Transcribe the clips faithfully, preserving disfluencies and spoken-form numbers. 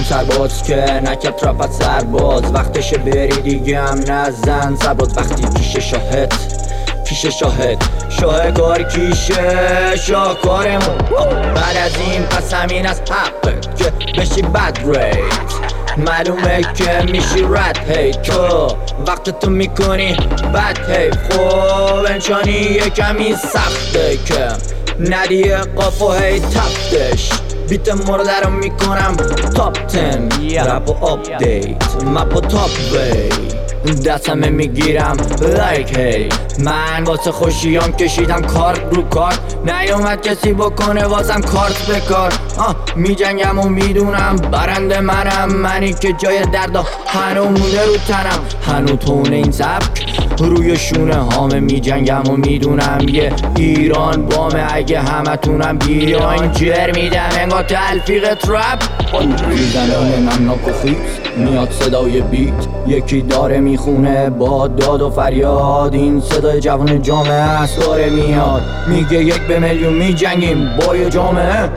سرباز که نکرد رفت سرباز وقتشه بری دیگه هم نزن سرباز وقتی کیشه شاهد کیشه شاهد شاه کار کیشه شاهکارمون بعد از این پس همین از حقت که بشی بد ریت معلومه که میشی رد هی تو وقت تو میکنی بد هی خوب انچانی یه کمی سخته که ندیه قافو هی تفتش بیت مرده رو میکنم تاپ تن رپ و آپدیت مپ و تاپ وی دستمه میگیرم لایک هی من واسه خوشیام کشیدم کارت رو کارت نیومد کسی بکنه واسم کارت به کار میجنگم و میدونم برنده منم منی که جای دردا هنو مونده رو تنم هنو تونه این سبک روی شونه هامه میجنگم و میدونم یه ایران بامه اگه همه تونم بیاین جر میدم انگار تلفیق ترپ زنان نمناک و خیز میاد صدای بیت یکی داره میخونه با داد و فریاد این صدای جوان جامعه است داره میاد میگه یک به میلیون میجنگیم با یه جامعه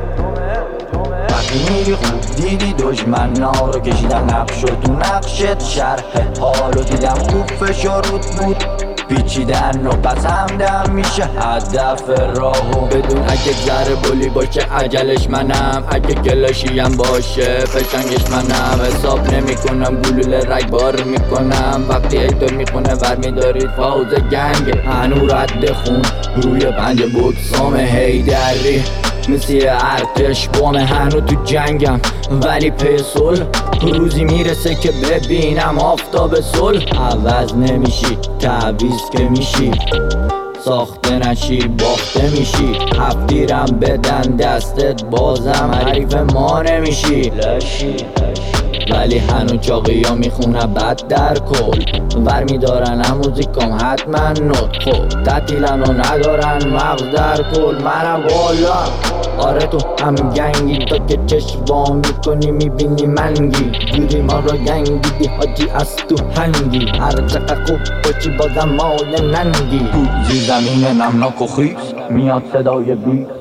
وقتی میری خوب دیدی دشمنا رو کشیدم نقش و تو نقشت شرح حالو دیدم خوب فشار رود بود پیچیدن و پس همدم میشه هدف راهو بدون اگه ذره بولی باشه عجلش منم اگه کلاشیم باشه فشنگش منم حساب نمی کنم گلوله رگبار میکنم وقتی ایتور میخونه ور میدارید فوز گنگ هنو رد خون روی پنج بکسام هیدری مثل ارتش بامه هنو تو جنگم ولی پیسول روزی میرسه که ببینم آفتاب صلح عوض نمیشی تعویض که میشی ساخته نشی باخته میشی هفتیرم بدن دستت بازم حریف ما نمیشی لشی ولی هنو چاقی ها میخونه بد در کل ور میدارن هم موزیکام حتما نوت خوب تعطیلن و ندارن مغز در کل منم بالا آره تو هم گنگی تا که چشم با میکنی میبینی منگی جوری ما را گنگی دی حاجی از تو هنگی هر چقدر خوب باشی بازم مال ننگی زیر زمین نمناک و خیز میاد صدای بیت